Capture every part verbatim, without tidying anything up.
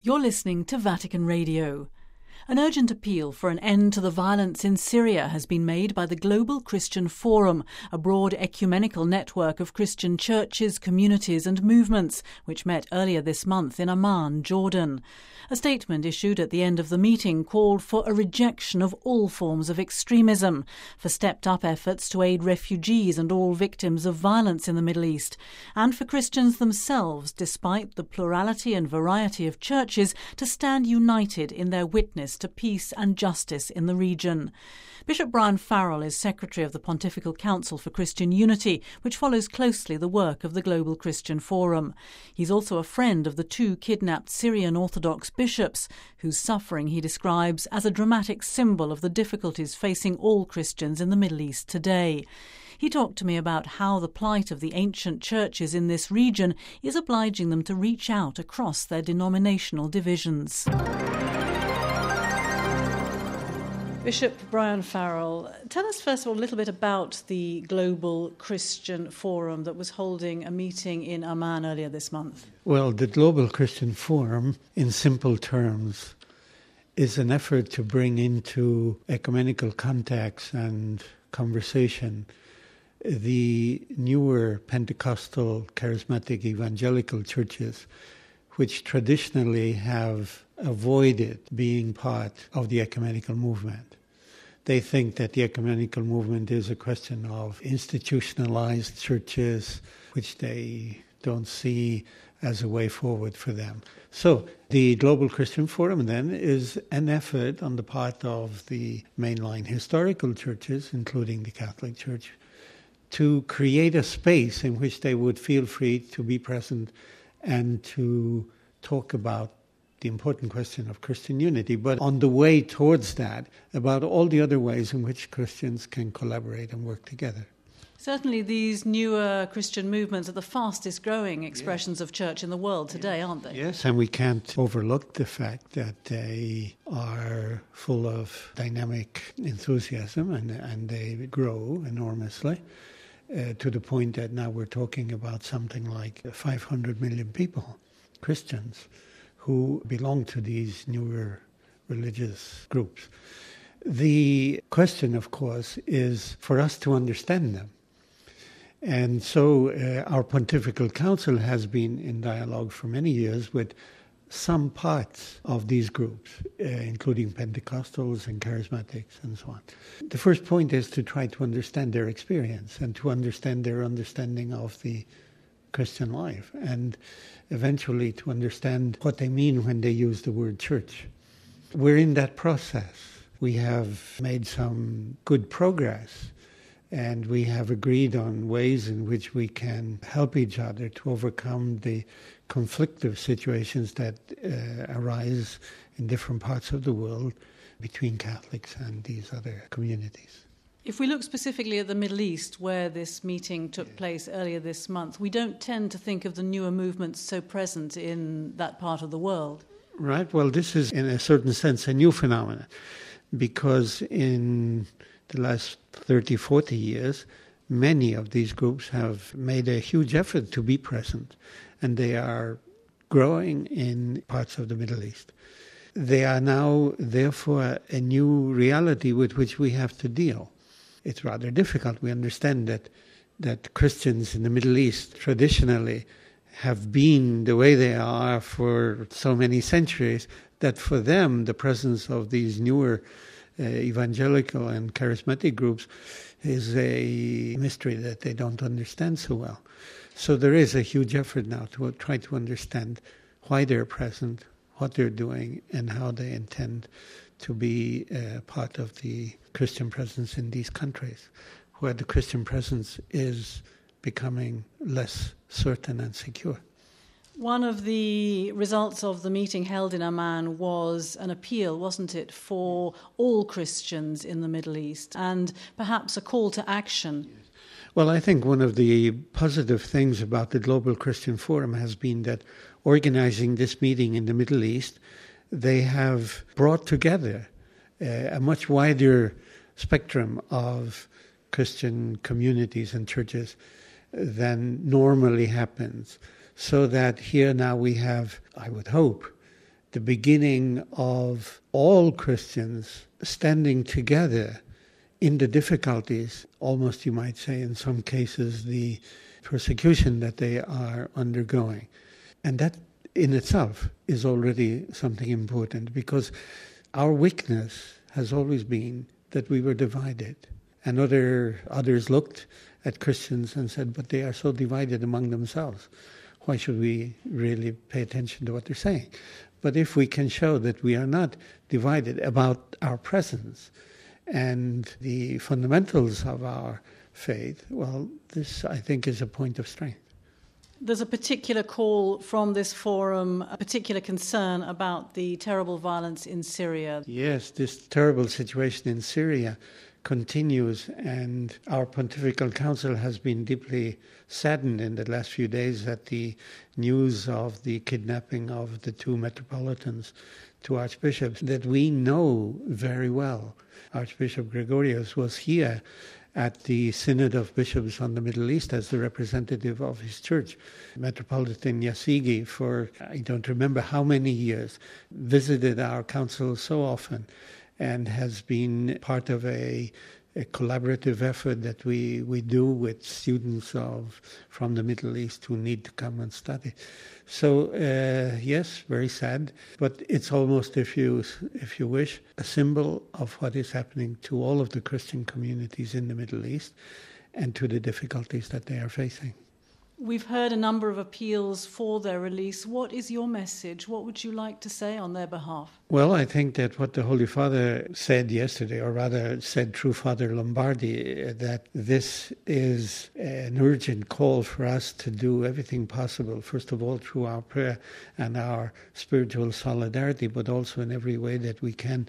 You're listening to Vatican Radio. An urgent appeal for an end to the violence in Syria has been made by the Global Christian Forum, a broad ecumenical network of Christian churches, communities and movements, which met earlier this month in Amman, Jordan. A statement issued at the end of the meeting called for a rejection of all forms of extremism, for stepped-up efforts to aid refugees and all victims of violence in the Middle East, and for Christians themselves, despite the plurality and variety of churches, to stand united in their witness to peace and justice in the region. Bishop Brian Farrell is Secretary of the Pontifical Council for Christian Unity, which follows closely the work of the Global Christian Forum. He's also a friend of the two kidnapped Syrian Orthodox bishops, whose suffering he describes as a dramatic symbol of the difficulties facing all Christians in the Middle East today. He talked to me about how the plight of the ancient churches in this region is obliging them to reach out across their denominational divisions. Bishop Brian Farrell, tell us first of all a little bit about the Global Christian Forum that was holding a meeting in Amman earlier this month. Well, the Global Christian Forum, in simple terms, is an effort to bring into ecumenical contacts and conversation the newer Pentecostal, charismatic, evangelical churches, which traditionally have avoided being part of the ecumenical movement. They think that the ecumenical movement is a question of institutionalized churches, which they don't see as a way forward for them. So the Global Christian Forum then is an effort on the part of the mainline historical churches, including the Catholic Church, to create a space in which they would feel free to be present and to talk about the important question of Christian unity, but on the way towards that, about all the other ways in which Christians can collaborate and work together. Certainly these newer Christian movements are the fastest growing expressions yes. of church in the world today, yes. aren't they? Yes, and we can't overlook the fact that they are full of dynamic enthusiasm and, and they grow enormously uh, to the point that now we're talking about something like five hundred million people, Christians, who belong to these newer religious groups. The question, of course, is for us to understand them. And so uh, our Pontifical Council has been in dialogue for many years with some parts of these groups, uh, including Pentecostals and Charismatics and so on. The first point is to try to understand their experience and to understand their understanding of the Christian life, and eventually to understand what they mean when they use the word church. We're in that process. We have made some good progress, and we have agreed on ways in which we can help each other to overcome the conflictive situations that uh, arise in different parts of the world between Catholics and these other communities. If we look specifically at the Middle East, where this meeting took yes. place earlier this month, we don't tend to think of the newer movements so present in that part of the world. Right. Well, this is, in a certain sense, a new phenomenon, because in the last thirty, forty years, many of these groups have made a huge effort to be present, and they are growing in parts of the Middle East. They are now, therefore, a new reality with which we have to deal. It's rather difficult. We understand that that Christians in the Middle East traditionally have been the way they are for so many centuries, that for them the presence of these newer uh, evangelical and charismatic groups is a mystery that they don't understand so well. So there is a huge effort now to try to understand why they're present, what they're doing, and how they intend to be uh, part of the Christian presence in these countries, where the Christian presence is becoming less certain and secure. One of the results of the meeting held in Amman was an appeal, wasn't it, for all Christians in the Middle East, and perhaps a call to action. Well, I think one of the positive things about the Global Christian Forum has been that organizing this meeting in the Middle East, they have brought together uh, a much wider spectrum of Christian communities and churches than normally happens. So that here now we have, I would hope, the beginning of all Christians standing together in the difficulties, almost you might say in some cases the persecution that they are undergoing. And that in itself is already something important, because our weakness has always been that we were divided. And other others looked at Christians and said, but they are so divided among themselves. Why should we really pay attention to what they're saying? But if we can show that we are not divided about our presence and the fundamentals of our faith, well, this, I think, is a point of strength. There's a particular call from this forum, a particular concern about the terrible violence in Syria. Yes, this terrible situation in Syria continues, and our Pontifical Council has been deeply saddened in the last few days at the news of the kidnapping of the two metropolitans, two archbishops that we know very well. Archbishop Gregorius was here at the Synod of Bishops on the Middle East as the representative of his church. Metropolitan Yassigi, for I don't remember how many years, visited our council so often and has been part of a, a collaborative effort that we, we do with students of from the Middle East who need to come and study. So, uh, yes, very sad, but it's almost, if you if you wish, a symbol of what is happening to all of the Christian communities in the Middle East and to the difficulties that they are facing. We've heard a number of appeals for their release. What is your message? What would you like to say on their behalf? Well, I think that what the Holy Father said yesterday, or rather said through Father Lombardi, that this is an urgent call for us to do everything possible, first of all through our prayer and our spiritual solidarity, but also in every way that we can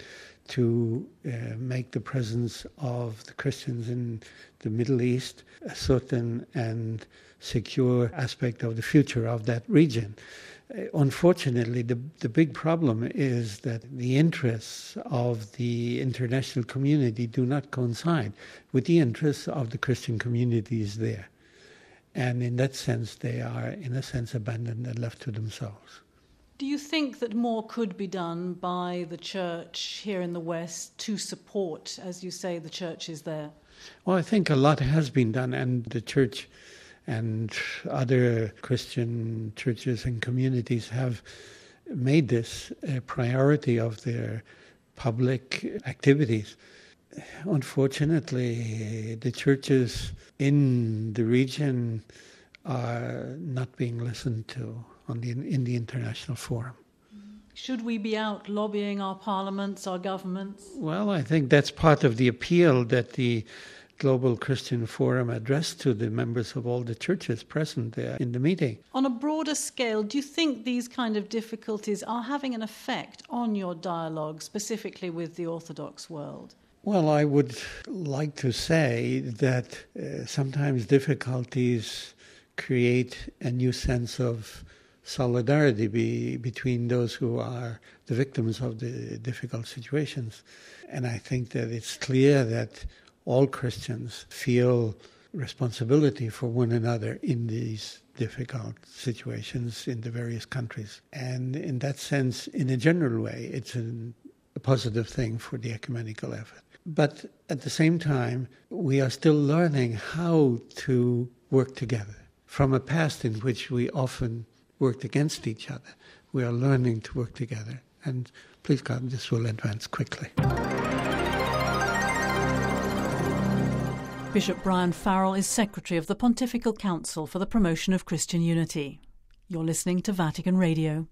to uh, make the presence of the Christians in the Middle East a certain and secure aspect of the future of that region. Uh, unfortunately, the, the big problem is that the interests of the international community do not coincide with the interests of the Christian communities there. And in that sense, they are, in a sense, abandoned and left to themselves. Do you think that more could be done by the Church here in the West to support, as you say, the churches there? Well, I think a lot has been done, and the Church and other Christian churches and communities have made this a priority of their public activities. Unfortunately, the churches in the region are not being listened to on the, in the international forum. Should we be out lobbying our parliaments, our governments? Well, I think that's part of the appeal that the Global Christian Forum addressed to the members of all the churches present there in the meeting. On a broader scale, do you think these kind of difficulties are having an effect on your dialogue, specifically with the Orthodox world? Well, I would like to say that uh, sometimes difficulties create a new sense of solidarity be, between those who are the victims of the difficult situations. And I think that it's clear that all Christians feel responsibility for one another in these difficult situations in the various countries. And in that sense, in a general way, it's an, a positive thing for the ecumenical effort. But at the same time, we are still learning how to work together. From a past in which we often worked against each other, we are learning to work together. And please God, this will advance quickly. Bishop Brian Farrell is Secretary of the Pontifical Council for the Promotion of Christian Unity. You're listening to Vatican Radio.